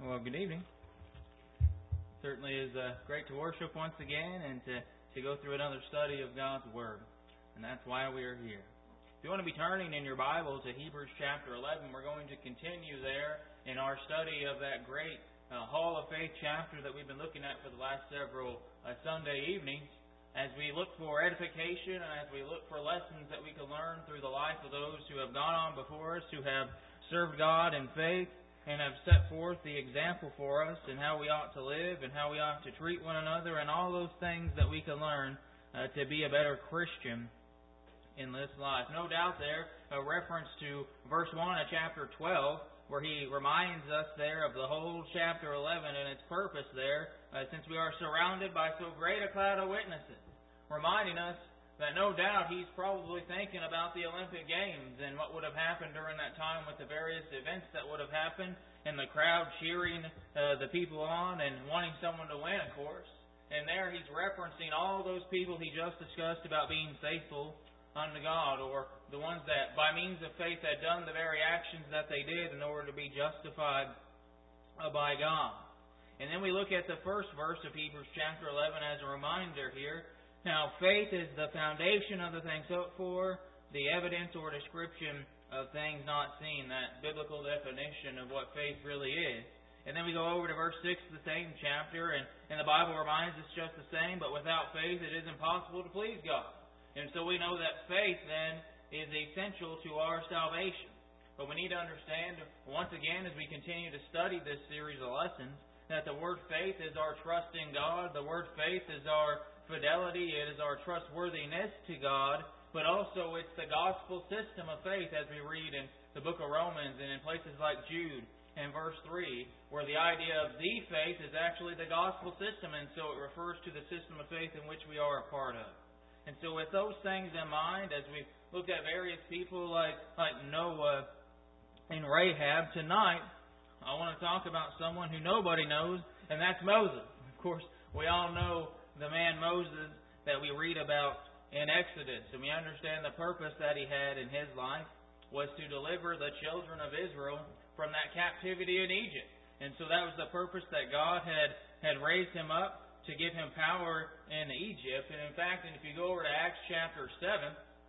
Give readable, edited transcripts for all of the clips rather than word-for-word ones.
Well, good evening. Certainly is great to worship once again and to go through another study of God's Word. And that's why we are here. If you want to be turning in your Bible to Hebrews chapter 11, we're going to continue there in our study of that great Hall of Faith chapter that we've been looking at for the last several Sunday evenings, as we look for edification and as we look for lessons that we can learn through the life of those who have gone on before us, who have served God in faith, and have set forth the example for us and how we ought to live and how we ought to treat one another and all those things that we can learn to be a better Christian in this life. No doubt there, a reference to verse 1 of chapter 12, where he reminds us there of the whole chapter 11 and its purpose there, since we are surrounded by so great a cloud of witnesses, reminding us that no doubt he's probably thinking about the Olympic Games and what would have happened during that time with the various events that would have happened and the crowd cheering the people on and wanting someone to win, of course. And there he's referencing all those people he just discussed about being faithful unto God, or the ones that by means of faith had done the very actions that they did in order to be justified by God. And then we look at the first verse of Hebrews chapter 11 as a reminder here. Now, faith is the foundation of the things hoped for, the evidence or description of things not seen, that biblical definition of what faith really is. And then we go over to verse 6 of the same chapter, and the Bible reminds us just the same, but without faith it is impossible to please God. And so we know that faith then is essential to our salvation. But we need to understand, once again, as we continue to study this series of lessons, that the word faith is our trust in God, the word faith is our fidelity, it is our trustworthiness to God, but also it's the gospel system of faith, as we read in the book of Romans and in places like Jude and verse 3, where the idea of the faith is actually the gospel system, and so it refers to the system of faith in which we are a part of. And so with those things in mind, as we've looked at various people like Noah and Rahab, tonight I want to talk about someone who nobody knows, and that's Moses. Of course, we all know the man Moses that we read about in Exodus. And we understand the purpose that he had in his life was to deliver the children of Israel from that captivity in Egypt. And so that was the purpose that God had raised him up to give him power in Egypt. And in fact, if you go over to Acts chapter 7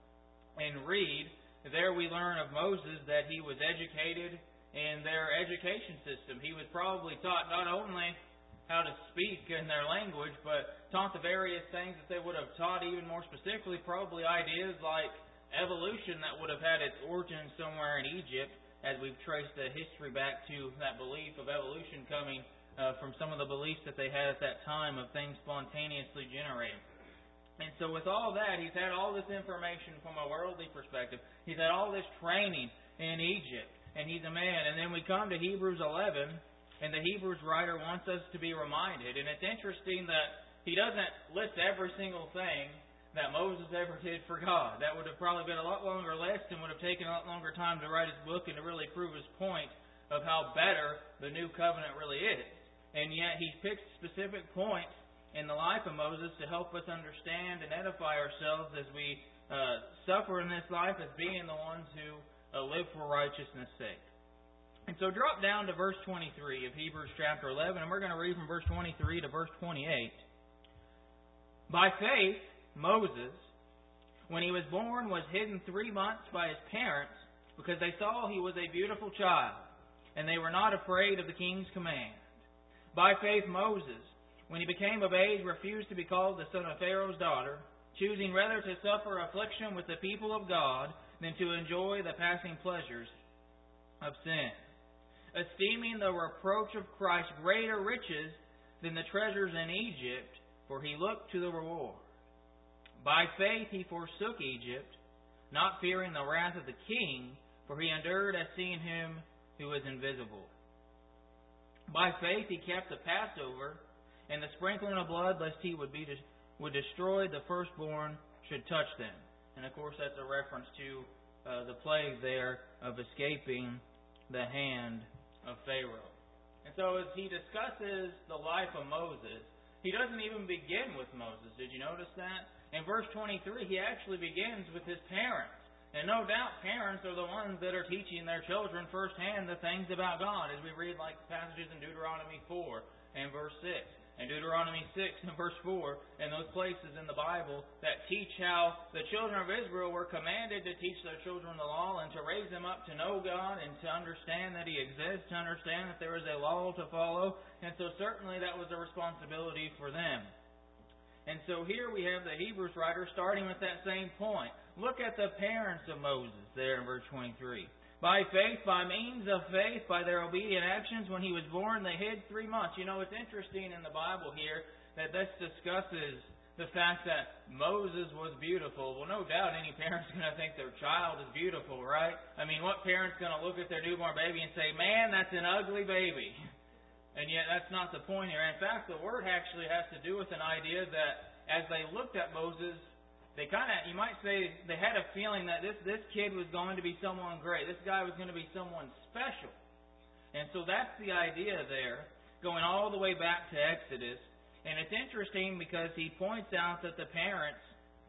and read, there we learn of Moses that he was educated in their education system. He was probably taught not only how to speak in their language, but taught the various things that they would have taught, even more specifically, probably ideas like evolution that would have had its origin somewhere in Egypt, as we've traced the history back to that belief of evolution coming from some of the beliefs that they had at that time of things spontaneously generated. And so with all that, he's had all this information from a worldly perspective. He's had all this training in Egypt, and he's a man. And then we come to Hebrews 11, and the Hebrews writer wants us to be reminded. And it's interesting that he doesn't list every single thing that Moses ever did for God. That would have probably been a lot longer list and would have taken a lot longer time to write his book and to really prove his point of how better the new covenant really is. And yet he picks specific points in the life of Moses to help us understand and edify ourselves as we suffer in this life as being the ones who live for righteousness' sake. And so drop down to verse 23 of Hebrews chapter 11, and we're going to read from verse 23 to verse 28. By faith, Moses, when he was born, was hidden 3 months by his parents because they saw he was a beautiful child, and they were not afraid of the king's command. By faith, Moses, when he became of age, refused to be called the son of Pharaoh's daughter, choosing rather to suffer affliction with the people of God than to enjoy the passing pleasures of sin, esteeming the reproach of Christ greater riches than the treasures in Egypt, for he looked to the reward. By faith he forsook Egypt, not fearing the wrath of the king, for he endured as seeing him who is invisible. By faith he kept the Passover, and the sprinkling of blood, lest he would destroy the firstborn should touch them. And of course that's a reference to the plague there of escaping the hand of Pharaoh. And so as he discusses the life of Moses, he doesn't even begin with Moses. Did you notice that? In verse 23, he actually begins with his parents. And no doubt parents are the ones that are teaching their children firsthand the things about God, as we read like passages in Deuteronomy 4 and verse 6, and Deuteronomy 6 and verse 4, and those places in the Bible that teach how the children of Israel were commanded to teach their children the law and to raise them up to know God and to understand that He exists, to understand that there is a law to follow. And so certainly that was a responsibility for them. And so here we have the Hebrews writer starting with that same point. Look at the parents of Moses there in verse 23. By faith, by means of faith, by their obedient actions, when he was born, they hid 3 months. You know, it's interesting in the Bible here that this discusses the fact that Moses was beautiful. Well, no doubt any parent's going to think their child is beautiful, right? I mean, what parent's going to look at their newborn baby and say, man, that's an ugly baby? And yet that's not the point here. In fact, the word actually has to do with an idea that as they looked at Moses, they kind of, you might say, they had a feeling that this kid was going to be someone great. This guy was going to be someone special. And so that's the idea there, going all the way back to Exodus. And it's interesting because he points out that the parents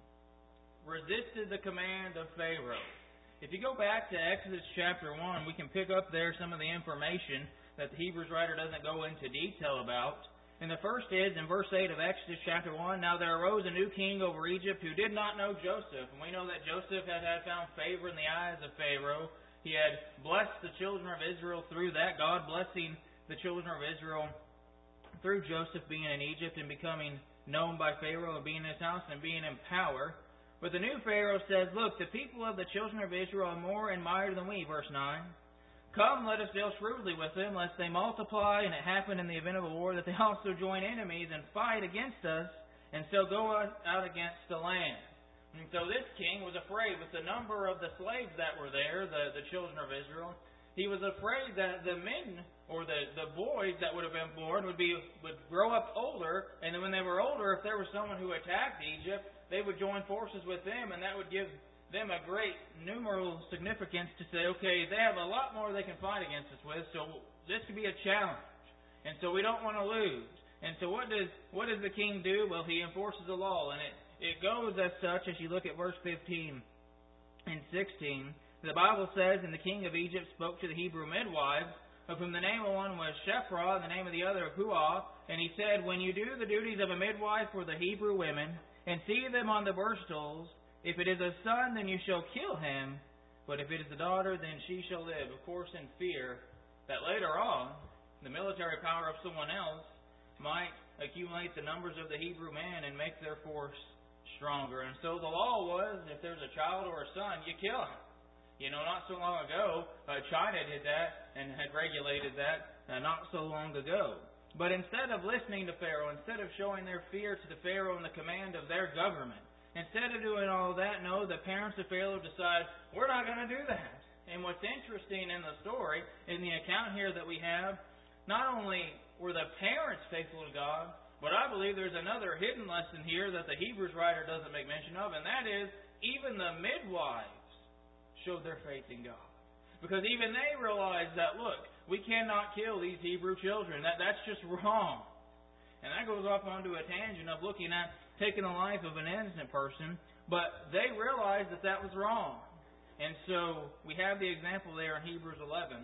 resisted the command of Pharaoh. If you go back to Exodus chapter 1, we can pick up there some of the information that the Hebrews writer doesn't go into detail about. And the first is, in verse 8 of Exodus chapter 1, Now there arose a new king over Egypt who did not know Joseph. And we know that Joseph had found favor in the eyes of Pharaoh. He had blessed the children of Israel through that, God blessing the children of Israel through Joseph being in Egypt and becoming known by Pharaoh and being in his house and being in power. But the new Pharaoh says, Look, the people of the children of Israel are more and mightier than we, verse 9. Come, let us deal shrewdly with them, lest they multiply, and it happen in the event of a war that they also join enemies and fight against us, and so go out against the land. And so this king was afraid with the number of the slaves that were there, the children of Israel. He was afraid that the men or the boys that would have been born would grow up older, and then when they were older, if there was someone who attacked Egypt, they would join forces with them, and that would give them a great numeral significance to say, okay, they have a lot more they can fight against us with, so this could be a challenge. And so we don't want to lose. And so what does the king do? Well, he enforces the law, and it goes as such as you look at verse 15 and 16. The Bible says, And the king of Egypt spoke to the Hebrew midwives, of whom the name of one was Shiphrah, and the name of the other Puah, and he said, When you do the duties of a midwife for the Hebrew women, and see them on the birth stools, if it is a son, then you shall kill him. But if it is a daughter, then she shall live. Of course, in fear that later on, the military power of someone else might accumulate the numbers of the Hebrew men and make their force stronger. And so the law was, if there's a child or a son, you kill him. You know, not so long ago, China did that and had regulated that not so long ago. But instead of listening to Pharaoh, instead of showing their fear to the Pharaoh and the command of their government, instead of doing all that, no, the parents of Pharaoh decide, we're not going to do that. And what's interesting in the story, in the account here that we have, not only were the parents faithful to God, but I believe there's another hidden lesson here that the Hebrews writer doesn't make mention of, and that is, even the midwives showed their faith in God. Because even they realized that, look, we cannot kill these Hebrew children. That's just wrong. And that goes off onto a tangent of looking at taking the life of an innocent person, but they realized that that was wrong. And so we have the example there in Hebrews 11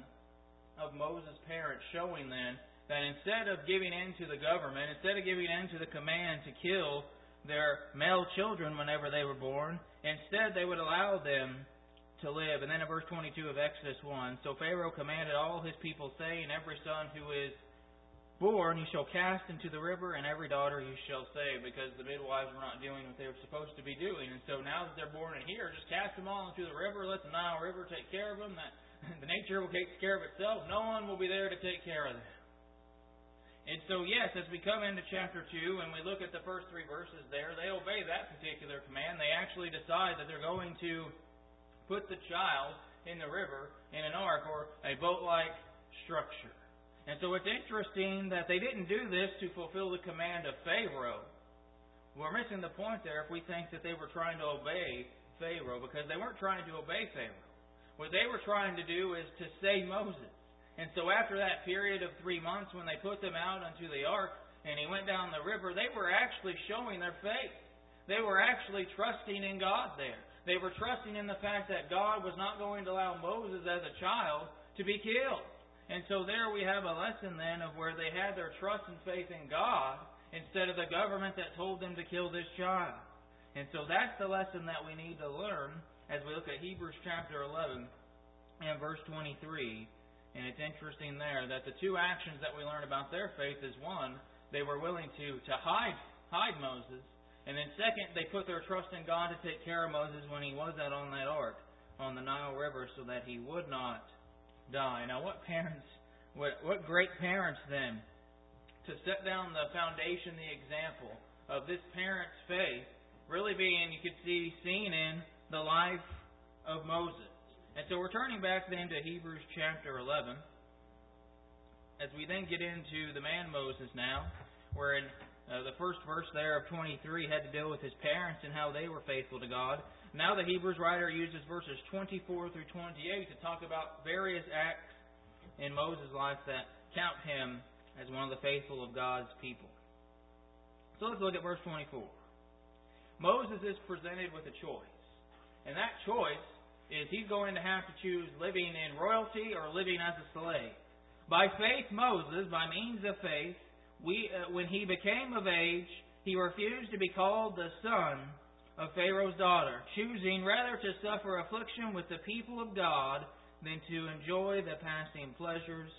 of Moses' parents showing then that instead of giving in to the government, instead of giving in to the command to kill their male children whenever they were born, instead they would allow them to live. And then in verse 22 of Exodus 1, So Pharaoh commanded all his people, saying, Every son who is born you shall cast into the river, and every daughter you shall save, because the midwives were not doing what they were supposed to be doing. And so now that they're born in here, just cast them all into the river, let the Nile River take care of them. That the nature will take care of itself. No one will be there to take care of them. And so, yes, as we come into chapter 2 and we look at the first 3 verses there, they obey that particular command. They actually decide that they're going to put the child in the river in an ark or a boat-like structure. And so it's interesting that they didn't do this to fulfill the command of Pharaoh. We're missing the point there if we think that they were trying to obey Pharaoh, because they weren't trying to obey Pharaoh. What they were trying to do is to save Moses. And so after that period of 3 months when they put them out onto the ark and he went down the river, they were actually showing their faith. They were actually trusting in God there. They were trusting in the fact that God was not going to allow Moses as a child to be killed. And so there we have a lesson then of where they had their trust and faith in God instead of the government that told them to kill this child. And so that's the lesson that we need to learn as we look at Hebrews chapter 11 and verse 23. And it's interesting there that the two actions that we learn about their faith is, one, they were willing to hide Moses. And then second, they put their trust in God to take care of Moses when he was out on that ark on the Nile River so that he would not die. Now what great parents then, to set down the foundation, the example of this parent's faith really being, you could see, seen in the life of Moses. And so we're turning back then to Hebrews chapter 11 as we then get into the man Moses now, where in the first verse there of 23 had to deal with his parents and how they were faithful to God. Now the Hebrews writer uses verses 24 through 28 to talk about various acts in Moses' life that count him as one of the faithful of God's people. So let's look at verse 24. Moses is presented with a choice. And that choice is he's going to have to choose living in royalty or living as a slave. By faith, Moses, by means of faith, when he became of age, he refused to be called the son of Pharaoh's daughter, choosing rather to suffer affliction with the people of God than to enjoy the passing pleasures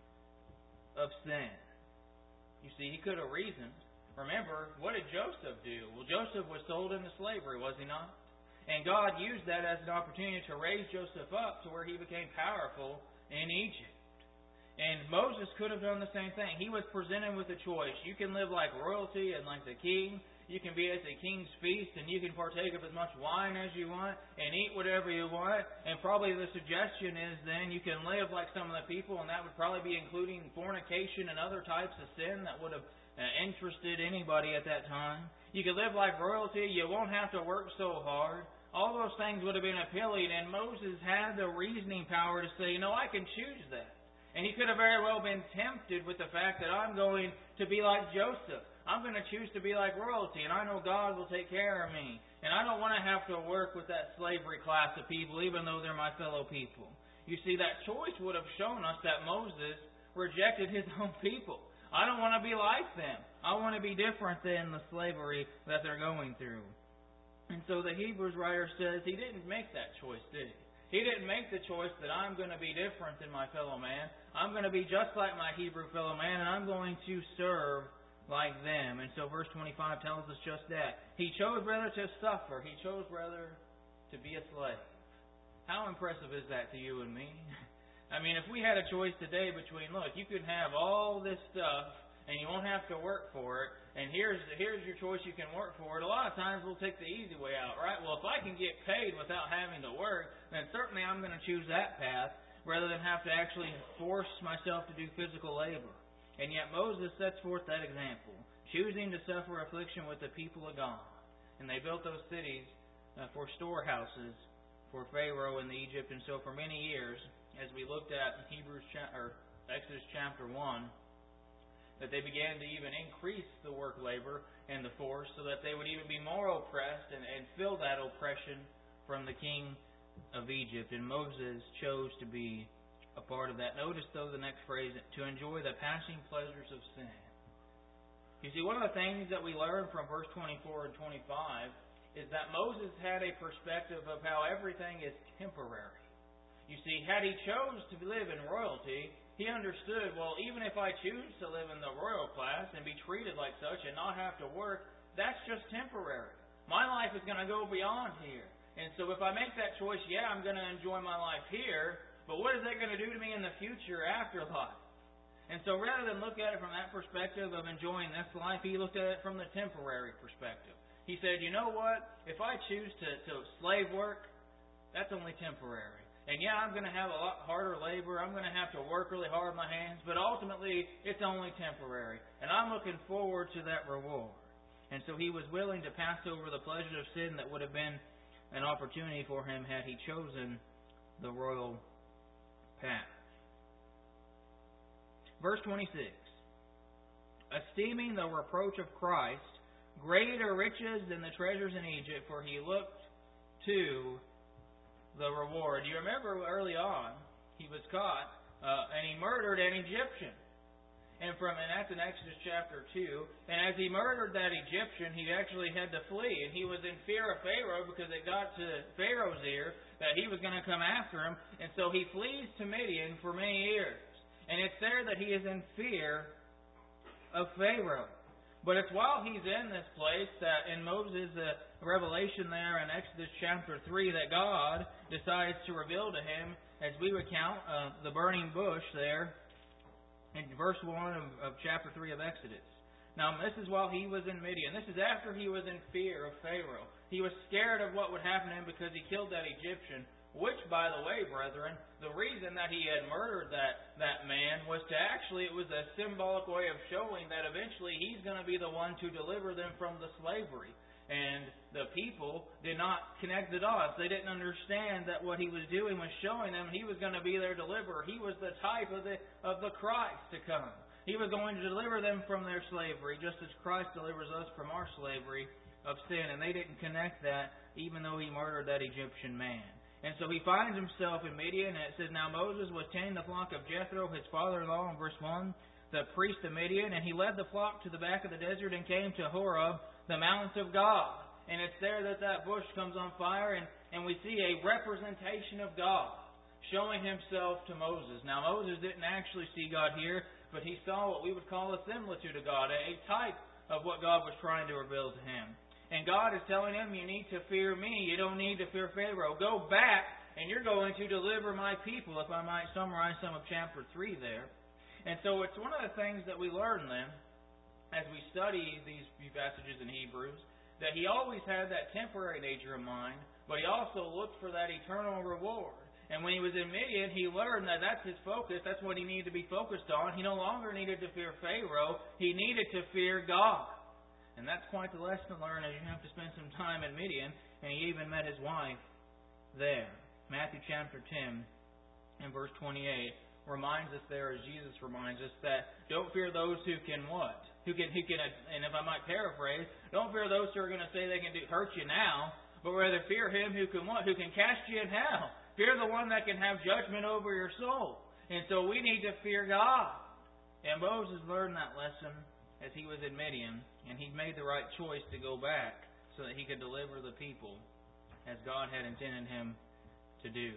of sin. You see, he could have reasoned. Remember, what did Joseph do? Well, Joseph was sold into slavery, was he not? And God used that as an opportunity to raise Joseph up to where he became powerful in Egypt. And Moses could have done the same thing. He was presented with a choice. You can live like royalty and like the king. You can be at the king's feast and you can partake of as much wine as you want and eat whatever you want. And probably the suggestion is then you can live like some of the people, and that would probably be including fornication and other types of sin that would have interested anybody at that time. You could live like royalty. You won't have to work so hard. All those things would have been appealing, and Moses had the reasoning power to say, I can choose that. And he could have very well been tempted with the fact that I'm going to be like Joseph. I'm going to choose to be like royalty, and I know God will take care of me. And I don't want to have to work with that slavery class of people, even though they're my fellow people. You see, that choice would have shown us that Moses rejected his own people. I don't want to be like them. I want to be different than the slavery that they're going through. And so the Hebrews writer says he didn't make that choice, did he? He didn't make the choice that I'm going to be different than my fellow man. I'm going to be just like my Hebrew fellow man, and I'm going to serve like them. And so verse 25 tells us just that. He chose rather to suffer. He chose rather to be a slave. How impressive is that to you and me? I mean, if we had a choice today between, look, you could have all this stuff and you won't have to work for it, and here's your choice, you can work for it. A lot of times we'll take the easy way out, right? Well, if I can get paid without having to work, then certainly I'm going to choose that path rather than have to actually force myself to do physical labor. And yet Moses sets forth that example, choosing to suffer affliction with the people of God. And they built those cities for storehouses for Pharaoh and Egypt. And so for many years, as we looked at Exodus chapter 1, that they began to even increase the work labor and the force so that they would even be more oppressed and feel that oppression from the king of Egypt. And Moses chose to be a part of that. Notice, though, the next phrase, to enjoy the passing pleasures of sin. You see, one of the things that we learn from verse 24 and 25 is that Moses had a perspective of how everything is temporary. You see, had he chose to live in royalty, he understood, well, even if I choose to live in the royal class and be treated like such and not have to work, that's just temporary. My life is going to go beyond here. And so if I make that choice, I'm going to enjoy my life here, but what is that going to do to me in the future after life? And so rather than look at it from that perspective of enjoying this life, he looked at it from the temporary perspective. He said, you know what? If I choose to slave work, that's only temporary. And I'm going to have a lot harder labor. I'm going to have to work really hard with my hands. But ultimately, it's only temporary. And I'm looking forward to that reward. And so he was willing to pass over the pleasures of sin that would have been an opportunity for him had he chosen the royal path. Verse 26. Esteeming the reproach of Christ greater riches than the treasures in Egypt, for he looked to the reward. You remember early on, he was caught and he murdered an Egyptian. And that's in Exodus chapter 2. And as he murdered that Egyptian, he actually had to flee. And he was in fear of Pharaoh because it got to Pharaoh's ear that he was going to come after him. And so he flees to Midian for many years. And it's there that he is in fear of Pharaoh. But it's while he's in this place that in Moses' revelation there in Exodus chapter 3 that God decides to reveal to him, as we recount, the burning bush there in verse 1 of chapter 3 of Exodus. Now, this is while he was in Midian. This is after he was in fear of Pharaoh. He was scared of what would happen to him because he killed that Egyptian, which, by the way, brethren, the reason that he had murdered that man was it was a symbolic way of showing that eventually he's going to be the one to deliver them from the slavery. And the people did not connect the dots. They didn't understand that what he was doing was showing them he was going to be their deliverer. He was the type of the Christ to come. He was going to deliver them from their slavery, just as Christ delivers us from our slavery of sin. And they didn't connect that, even though he murdered that Egyptian man. And so he finds himself in Midian, and it says, Now Moses was tending the flock of Jethro, his father-in-law, in verse 1, the priest of Midian, and he led the flock to the back of the desert and came to Horeb, the mountain of God. And it's there that bush comes on fire, and we see a representation of God showing himself to Moses. Now, Moses didn't actually see God here, but he saw what we would call a similitude of God, a type of what God was trying to reveal to him. And God is telling him, you need to fear me. You don't need to fear Pharaoh. Go back, and you're going to deliver my people, if I might summarize some of chapter 3 there. And so it's one of the things that we learn then, as we study these few passages in Hebrews, that he always had that temporary nature of mind, but he also looked for that eternal reward. And when he was in Midian, he learned that that's his focus. That's what he needed to be focused on. He no longer needed to fear Pharaoh. He needed to fear God. And that's quite the lesson to learn as you have to spend some time in Midian. And he even met his wife there. Matthew chapter 10 and verse 28 reminds us there, as Jesus reminds us, that don't fear those who can what? Who can, and if I might paraphrase, don't fear those who are going to say they can hurt you now, but rather fear him who can what? Who can cast you in hell. Fear the one that can have judgment over your soul. And so we need to fear God. And Moses learned that lesson as he was in Midian, and he made the right choice to go back so that he could deliver the people as God had intended him to do.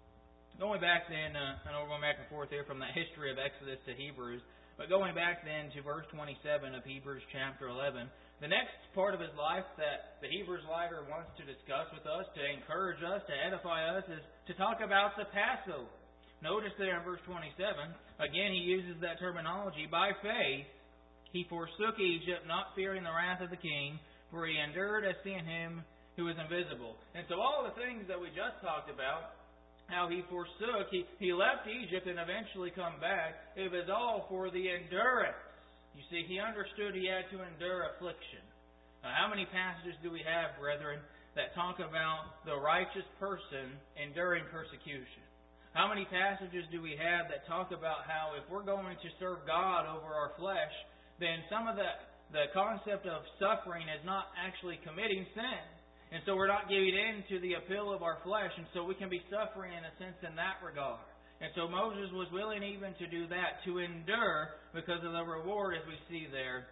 Going back then, I know we're going back and forth here from the history of Exodus to Hebrews, but going back then to verse 27 of Hebrews chapter 11, the next part of his life that the Hebrews writer wants to discuss with us, to encourage us, to edify us, is to talk about the Passover. Notice there in verse 27, again he uses that terminology, by faith he forsook Egypt, not fearing the wrath of the king, for he endured as seeing him who is invisible. And so all the things that we just talked about, how he forsook, he left Egypt and eventually come back, it was all for the endurance. You see, he understood he had to endure affliction. How many passages do we have, brethren, that talk about the righteous person enduring persecution? How many passages do we have that talk about how if we're going to serve God over our flesh, then some of the concept of suffering is not actually committing sin. And so we're not giving in to the appeal of our flesh, and so we can be suffering in a sense in that regard. And so Moses was willing even to do that, to endure because of the reward as we see there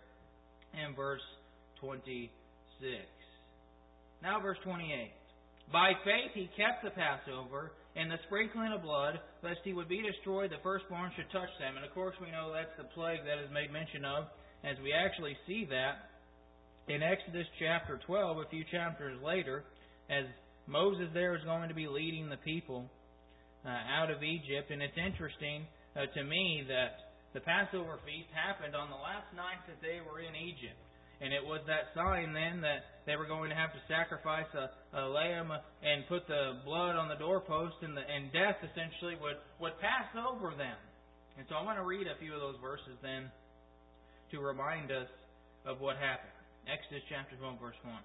in verse 26. Now verse 28. By faith he kept the Passover and the sprinkling of blood, lest he would be destroyed, the firstborn should touch them. And of course we know that's the plague that is made mention of, as we actually see that in Exodus chapter 12, a few chapters later, as Moses there is going to be leading the people out of Egypt. And it's interesting to me that the Passover feast happened on the last night that they were in Egypt. And it was that sign then that they were going to have to sacrifice a lamb and put the blood on the doorpost, and death essentially would pass over them. And so I want to read a few of those verses then to remind us of what happened. Exodus chapter 12, verse 1.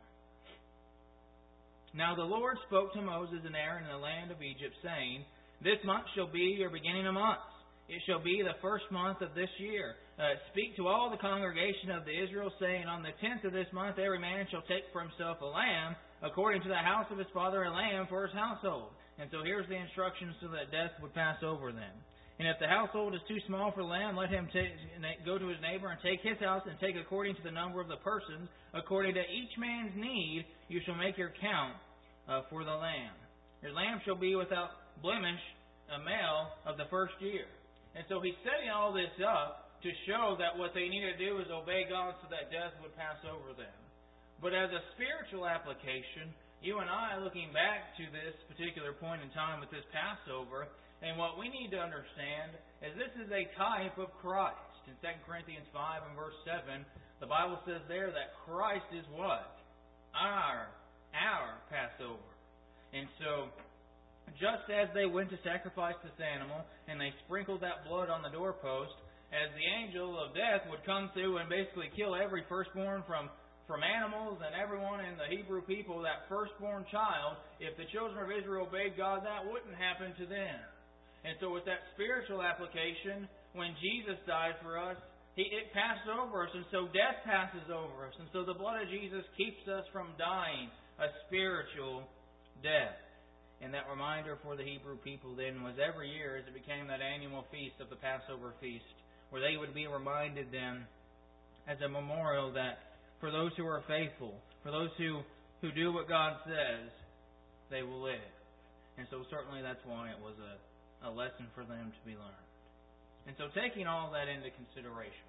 Now the Lord spoke to Moses and Aaron in the land of Egypt, saying, This month shall be your beginning of months. It shall be the first month of this year. Speak to all the congregation of the Israel, saying, On the 10th of this month every man shall take for himself a lamb according to the house of his father, a lamb for his household. And so here's the instructions so that death would pass over them. And if the household is too small for the lamb, let him go to his neighbor and take his house, and take according to the number of the persons, according to each man's need, you shall make your count for the lamb. Your lamb shall be without blemish, a male of the first year. And so he's setting all this up to show that what they need to do is obey God so that death would pass over them. But as a spiritual application, you and I, looking back to this particular point in time with this Passover, and what we need to understand is this is a type of Christ. In 2 Corinthians 5 and verse 7, the Bible says there that Christ is what? Our Passover. And so, just as they went to sacrifice this animal, and they sprinkled that blood on the doorpost, as the angel of death would come through and basically kill every firstborn from animals and everyone in the Hebrew people, that firstborn child, if the children of Israel obeyed God, that wouldn't happen to them. And so with that spiritual application, when Jesus died for us, it passed over us, and so death passes over us. And so the blood of Jesus keeps us from dying a spiritual death. And that reminder for the Hebrew people then was every year as it became that annual feast of the Passover feast, where they would be reminded then as a memorial that for those who are faithful, for those who do what God says, they will live. And so certainly that's why it was a lesson for them to be learned. And so taking all that into consideration,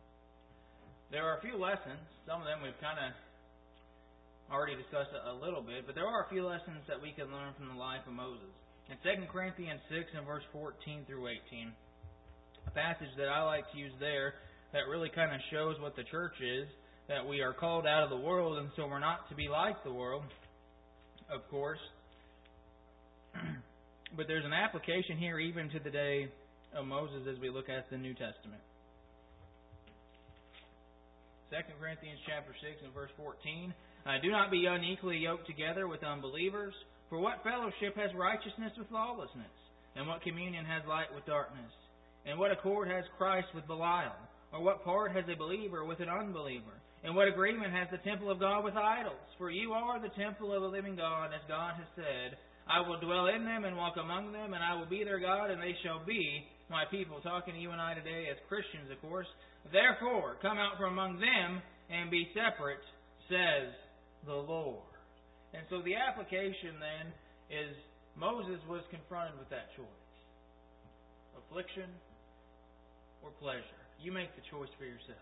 there are a few lessons. Some of them we've kind of already discussed a little bit, but there are a few lessons that we can learn from the life of Moses. In 2 Corinthians 6 and verse 14 through 18, a passage that I like to use there that really kind of shows what the church is, that we are called out of the world, and so we're not to be like the world, of course. But there's an application here even to the day of Moses as we look at the New Testament. 2 Corinthians chapter 6 and verse 14. Do not be unequally yoked together with unbelievers. For what fellowship has righteousness with lawlessness? And what communion has light with darkness? And what accord has Christ with Belial? Or what part has a believer with an unbeliever? And what agreement has the temple of God with idols? For you are the temple of the living God, as God has said, I will dwell in them and walk among them, and I will be their God, and they shall be my people. Talking to you and I today as Christians, of course. Therefore, come out from among them and be separate, says the Lord. And so the application then is Moses was confronted with that choice. Affliction or pleasure. You make the choice for yourself.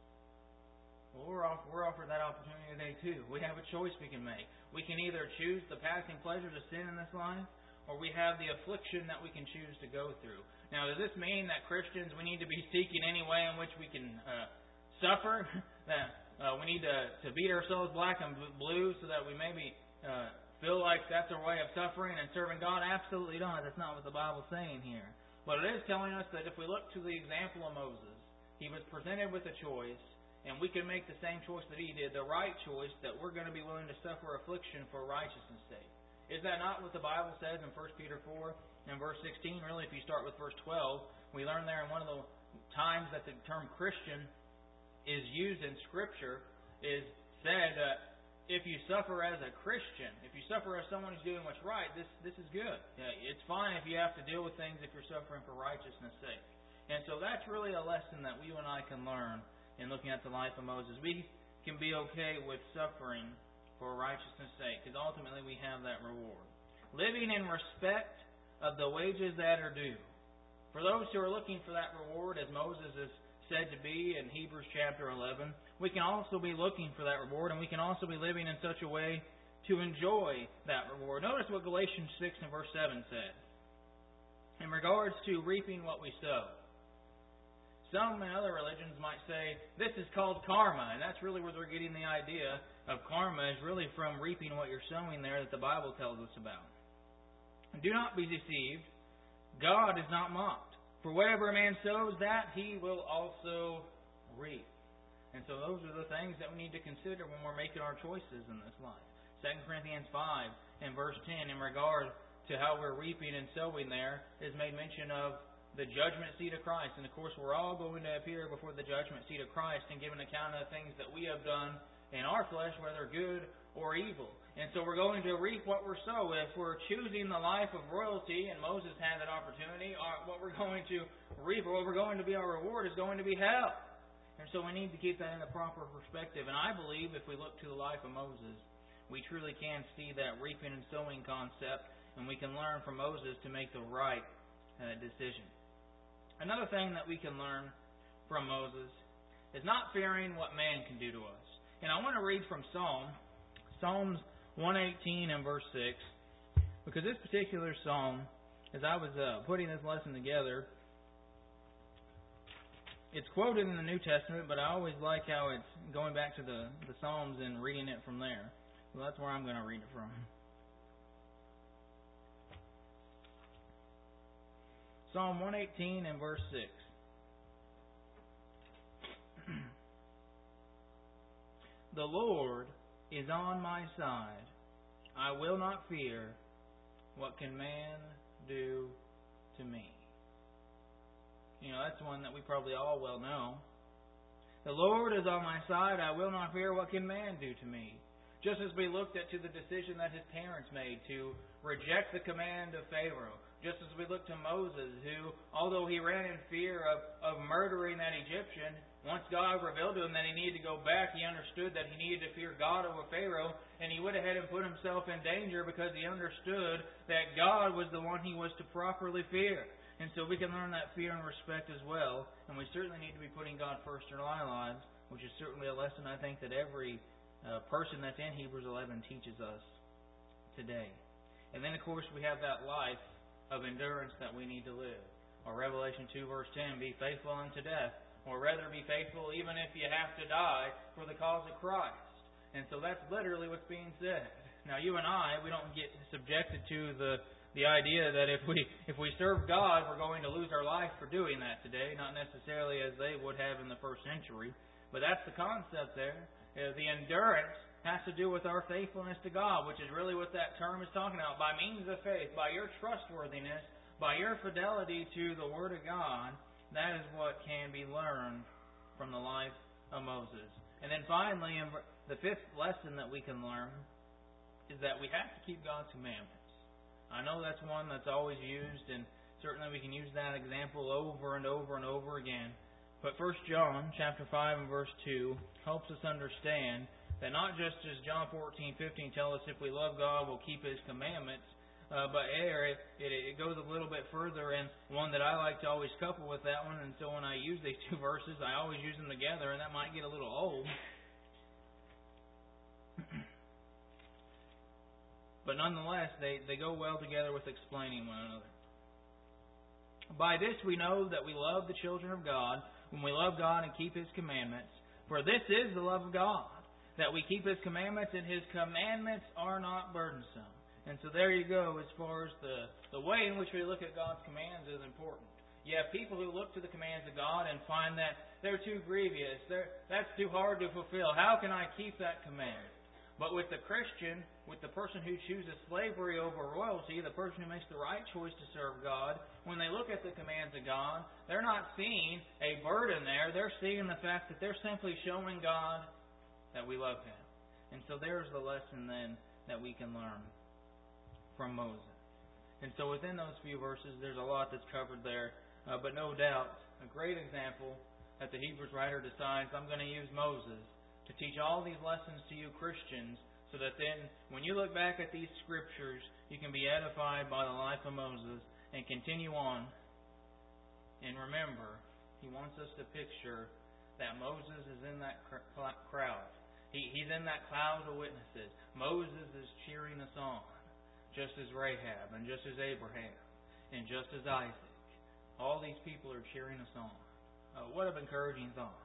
Well, we're offered that opportunity today too. We have a choice we can make. We can either choose the passing pleasures of sin in this life, or we have the affliction that we can choose to go through. Now, does this mean that Christians, we need to be seeking any way in which we can suffer? That we need to beat ourselves black and blue so that we maybe feel like that's our way of suffering and serving God? Absolutely not. That's not what the Bible's saying here. But it is telling us that if we look to the example of Moses, he was presented with a choice, and we can make the same choice that he did, the right choice, that we're going to be willing to suffer affliction for righteousness' sake. Is that not what the Bible says in 1 Peter 4 and verse 16? Really, if you start with verse 12, we learn there in one of the times that the term Christian is used in Scripture is said if you suffer as a Christian, if you suffer as someone who's doing what's right, this is good. It's fine if you have to deal with things if you're suffering for righteousness' sake. And so that's really a lesson that you and I can learn in looking at the life of Moses. We can be okay with suffering for righteousness' sake, because ultimately we have that reward. Living in respect of the wages that are due. For those who are looking for that reward, as Moses is said to be in Hebrews chapter 11, we can also be looking for that reward, and we can also be living in such a way to enjoy that reward. Notice what Galatians 6 and verse 7 says. In regards to reaping what we sow. Some in other religions might say, this is called karma, and that's really where they're getting the idea of karma, is really from reaping what you're sowing there that the Bible tells us about. Do not be deceived. God is not mocked. For whatever a man sows, that he will also reap. And so those are the things that we need to consider when we're making our choices in this life. 2 Corinthians 5 and verse 10, in regard to how we're reaping and sowing there, is made mention of the judgment seat of Christ. And of course, we're all going to appear before the judgment seat of Christ and give an account of the things that we have done in our flesh, whether good or evil. And so we're going to reap what we sow. If we're choosing the life of royalty, and Moses had that opportunity, what we're going to reap, or what we're going to be our reward, is going to be hell. And so we need to keep that in the proper perspective. And I believe if we look to the life of Moses, we truly can see that reaping and sowing concept, and we can learn from Moses to make the right decision. Another thing that we can learn from Moses is not fearing what man can do to us. And I want to read from Psalms 118 and verse 6, because this particular psalm, as I was putting this lesson together, it's quoted in the New Testament, but I always like how it's going back to the Psalms and reading it from there. So that's where I'm going to read it from. Psalm 118 and verse 6. The Lord is on my side. I will not fear. What can man do to me? That's one that we probably all well know. The Lord is on my side. I will not fear. What can man do to me? Just as we looked at to the decision that his parents made to reject the command of Pharaoh. Just as we looked to Moses, who, although he ran in fear of murdering that Egyptian, once God revealed to him that he needed to go back, he understood that he needed to fear God over Pharaoh, and he went ahead and put himself in danger because he understood that God was the one he was to properly fear. And so we can learn that fear and respect as well, and we certainly need to be putting God first in our lives, which is certainly a lesson I think that every person that's in Hebrews 11 teaches us today. And then, of course, we have that life of endurance that we need to live. Or Revelation 2 verse 10, be faithful unto death, or rather be faithful even if you have to die for the cause of Christ. And so that's literally what's being said. Now you and I, we don't get subjected to the idea that if we serve God, we're going to lose our life for doing that today, not necessarily as they would have in the first century. But that's the concept there. The endurance has to do with our faithfulness to God, which is really what that term is talking about. By means of faith, by your trustworthiness, by your fidelity to the Word of God, that is what can be learned from the life of Moses. And then finally, the fifth lesson that we can learn is that we have to keep God's commandments. I know that's one that's always used, and certainly we can use that example over and over and over again. But 1 John chapter 5 and verse 2 helps us understand that not just as John 14:15 tells us if we love God, we'll keep His commandments, but it goes a little bit further, and one that I like to always couple with that one, and so when I use these two verses, I always use them together, and that might get a little old. But nonetheless, they go well together with explaining one another. By this we know that we love the children of God, when we love God and keep His commandments. For this is the love of God, that we keep His commandments, and His commandments are not burdensome. And so there you go, as far as the way in which we look at God's commands is important. You have people who look to the commands of God and find that they're too grievous, that's too hard to fulfill. How can I keep that command? But with the Christian, with the person who chooses slavery over royalty, the person who makes the right choice to serve God, when they look at the commands of God, they're not seeing a burden there. They're seeing the fact that they're simply showing God that we love Him. And so there's the lesson then that we can learn from Moses. And so within those few verses, there's a lot that's covered there. But no doubt, a great example that the Hebrews writer decides, I'm going to use Moses to teach all these lessons to you Christians, so that then when you look back at these Scriptures, you can be edified by the life of Moses and continue on. And remember, he wants us to picture that Moses is in that crowd. He's in that cloud of witnesses. Moses is cheering us on, just as Rahab, and just as Abraham, and just as Isaac. All these people are cheering us on. What an encouraging thought.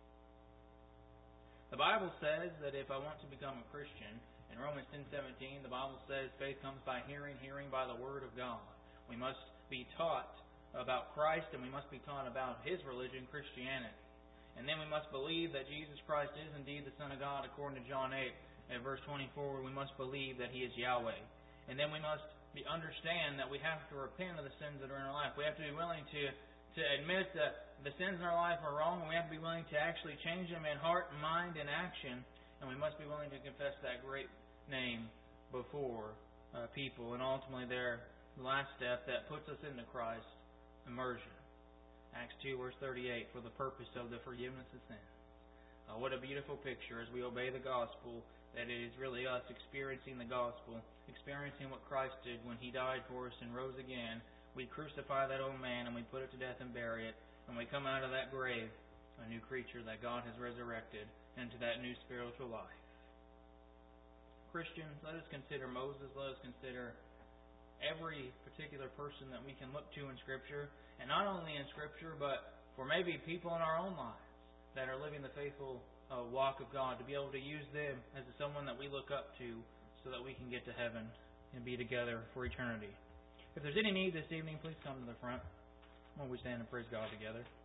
The Bible says that if I want to become a Christian, in Romans 10:17, the Bible says faith comes by hearing, hearing by the Word of God. We must be taught about Christ, and we must be taught about His religion, Christianity. And then we must believe that Jesus Christ is indeed the Son of God, according to John 8, at verse 24, we must believe that He is Yahweh. And then we must understand that we have to repent of the sins that are in our life. We have to be willing to admit that the sins in our life are wrong, and we have to be willing to actually change them in heart, mind, and action. And we must be willing to confess that great name before people, and ultimately the last step that puts us into Christ, immersion. Acts 2 verse 38, for the purpose of the forgiveness of sin. What a beautiful picture as we obey the gospel, that it is really us experiencing the gospel, experiencing what Christ did when He died for us and rose again. We crucify that old man and we put it to death and bury it, and we come out of that grave a new creature that God has resurrected into that new spiritual life. Christians, let us consider Moses, let us consider every particular person that we can look to in Scripture, and not only in Scripture, but for maybe people in our own lives that are living the faithful walk of God, to be able to use them as someone that we look up to so that we can get to heaven and be together for eternity. If there's any need this evening, please come to the front when we stand and praise God together.